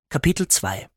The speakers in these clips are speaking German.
Kapitel 2.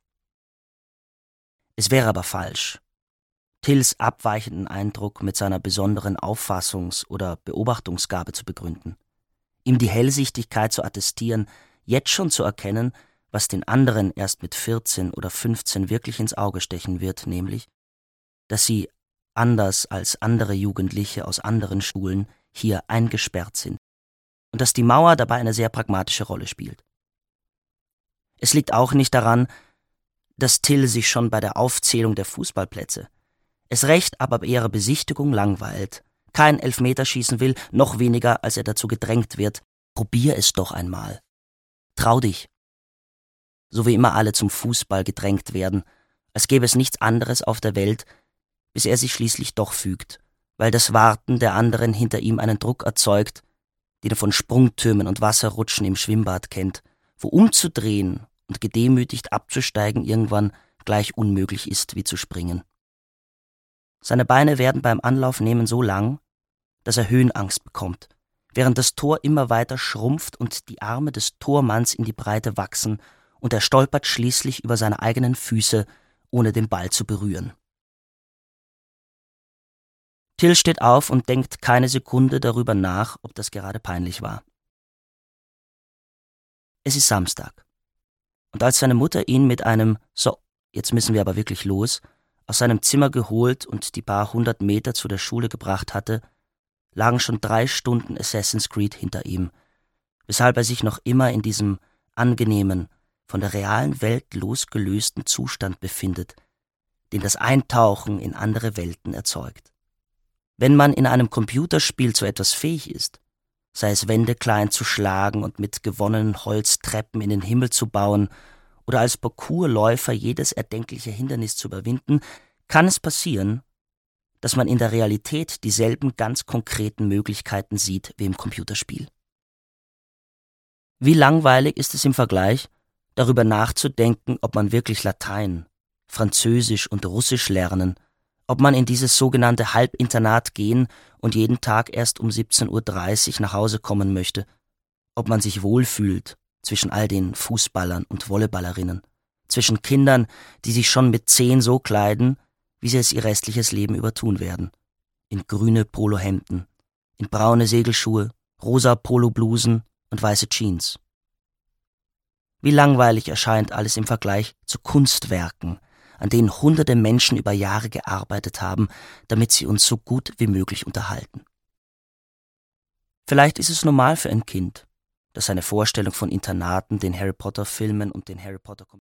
Es wäre aber falsch, Tills abweichenden Eindruck mit seiner besonderen Auffassungs- oder Beobachtungsgabe zu begründen, ihm die Hellsichtigkeit zu attestieren, jetzt schon zu erkennen, was den anderen erst mit 14 oder 15 wirklich ins Auge stechen wird, nämlich, dass sie, anders als andere Jugendliche aus anderen Schulen, hier eingesperrt sind und dass die Mauer dabei eine sehr pragmatische Rolle spielt. Es liegt auch nicht daran, dass Till sich schon bei der Aufzählung der Fußballplätze, es recht aber bei ihrer Besichtigung langweilt, kein Elfmeterschießen will, noch weniger, als er dazu gedrängt wird. Probier es doch einmal. Trau dich. So wie immer alle zum Fußball gedrängt werden, als gäbe es nichts anderes auf der Welt, bis er sich schließlich doch fügt, weil das Warten der anderen hinter ihm einen Druck erzeugt, den er von Sprungtürmen und Wasserrutschen im Schwimmbad kennt, wo umzudrehen und gedemütigt abzusteigen irgendwann gleich unmöglich ist wie zu springen. Seine Beine werden beim Anlaufnehmen so lang, dass er Höhenangst bekommt, während das Tor immer weiter schrumpft und die Arme des Tormanns in die Breite wachsen und er stolpert schließlich über seine eigenen Füße, ohne den Ball zu berühren. Till steht auf und denkt keine Sekunde darüber nach, ob das gerade peinlich war. Es ist Samstag. Und als seine Mutter ihn mit einem »So, jetzt müssen wir aber wirklich los« aus seinem Zimmer geholt und die paar 100 Meter zu der Schule gebracht hatte, lagen schon 3 Stunden Assassin's Creed hinter ihm, weshalb er sich noch immer in diesem angenehmen, von der realen Welt losgelösten Zustand befindet, den das Eintauchen in andere Welten erzeugt. Wenn man in einem Computerspiel zu etwas fähig ist, sei es Wände klein zu schlagen und mit gewonnenen Holztreppen in den Himmel zu bauen oder als Parkourläufer jedes erdenkliche Hindernis zu überwinden, kann es passieren, dass man in der Realität dieselben ganz konkreten Möglichkeiten sieht wie im Computerspiel. Wie langweilig ist es im Vergleich, darüber nachzudenken, ob man wirklich Latein, Französisch und Russisch lernen, ob man in dieses sogenannte Halbinternat gehen und jeden Tag erst um 17:30 Uhr nach Hause kommen möchte, ob man sich wohlfühlt zwischen all den Fußballern und Volleyballerinnen, zwischen Kindern, die sich schon mit 10 so kleiden, wie sie es ihr restliches Leben über tun werden, in grüne Polohemden, in braune Segelschuhe, rosa Poloblusen und weiße Jeans. Wie langweilig erscheint alles im Vergleich zu Kunstwerken, an denen hunderte Menschen über Jahre gearbeitet haben, damit sie uns so gut wie möglich unterhalten. Vielleicht ist es normal für ein Kind, dass seine Vorstellung von Internaten, den Harry-Potter-Filmen und den Harry Potter